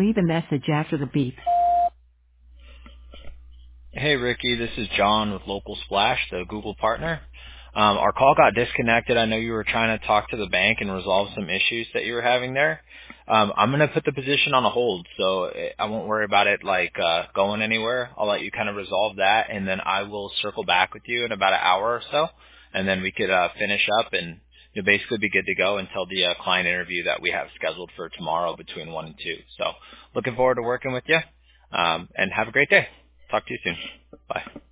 leave a message after the beep. Hey, Ricky, this is John with Local Splash, the Google partner. Our call got disconnected. I know you were trying to talk to the bank and resolve some issues that you were having there. I'm going to put the position on a hold, so I won't worry about it going anywhere. I'll let you kind of resolve that, and then I will circle back with you in about an hour or so, and then we could finish up and you'll basically be good to go until the client interview that we have scheduled for tomorrow between 1 and 2. So looking forward to working with you, and have a great day. Talk to you soon. Bye.